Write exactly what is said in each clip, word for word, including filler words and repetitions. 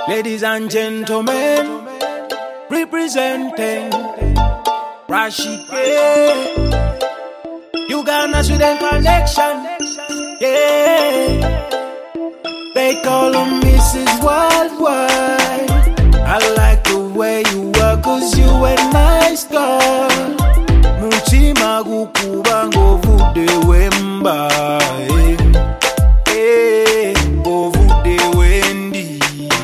Ladies and gentlemen, representing Rashid, yeah. Uganda Sweden connection, yeah. They call him Missus Worldwide. I like the way you work, cause you a nice girl. Muchima gukuba ngovude wemba, eh, ngovude wendi,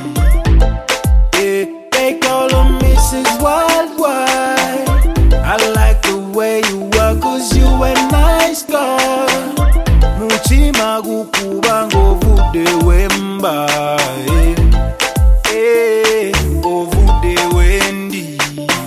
eh. They call him Missus Worldwide. I like the way you work, cause you a nice girl. Muchima gukuba ngovude wemba, eh, eh, ngovude wendi,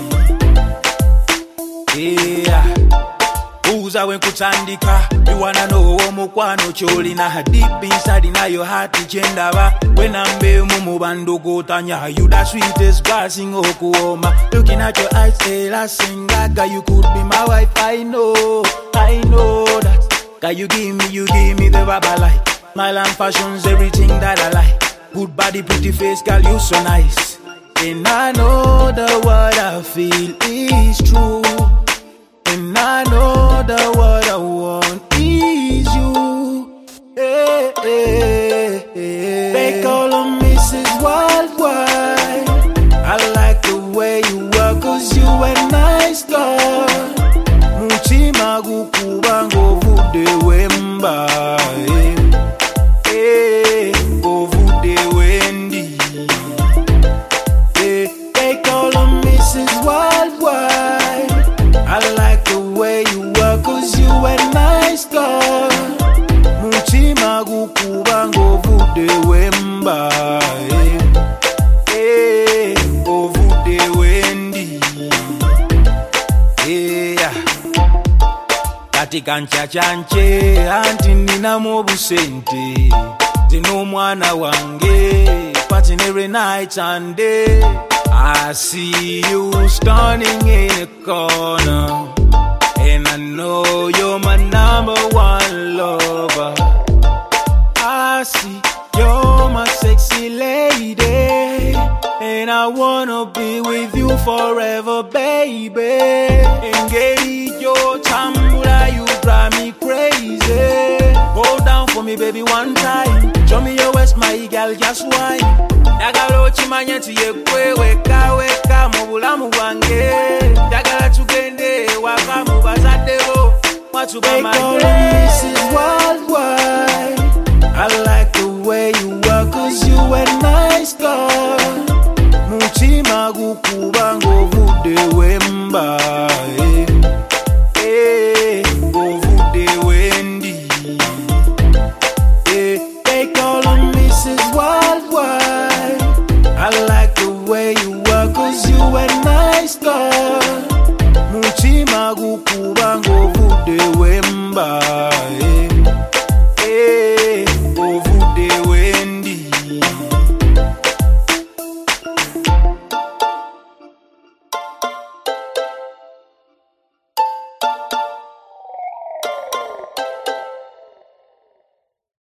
yeah. Uza wenkutandika, you wanna know omukwano cholina deep inside in your heart chendaba. When I'm be mumubando gotanya, you the sweetest passing okuoma. Looking at your eyes, Ella sing gaga, you could be my wife. I know, I know that. Can you give me, you give me the baba light. Smile and fashion's everything that I like. Good body, pretty face, girl, you so nice. And I know that what I feel is true. And I know that what I want is you. Hey, hey, hey. They call him Missus Worldwide. I like the way you work, cause you a nice girl. Muchima gukuba ngovude wemba, eh, eh, ngovude wendi, eh. They call him Missus Worldwide. I like the way you work, cause you a nice girl. Muchima gukuba ngovude wemba, eh, eh, ngovude wendi, yeah. Kati kancha chanche, anti nina mobusente. Dino mwana wange, partying every night and day. I see you standing in a corner, and I know you're my number one lover. I see you're my sexy lady, and I wanna be with you forever, baby. Engage your tambula, you drive me crazy. Go down for me, baby, one time. Show me your waist, my girl, just wine. Dagalo chimanya tiye kwe weka weka mubulamu wange. Dagala tugende waka mubazadeo watuba my girl. Missus Worldwide. I like the way you work, cause you a nice girl. Muchima gukuba ngovude wemba, eh, eh, ngovude wendi, eh. They call him Missus Worldwide. I like the way you work, cause you a nice girl.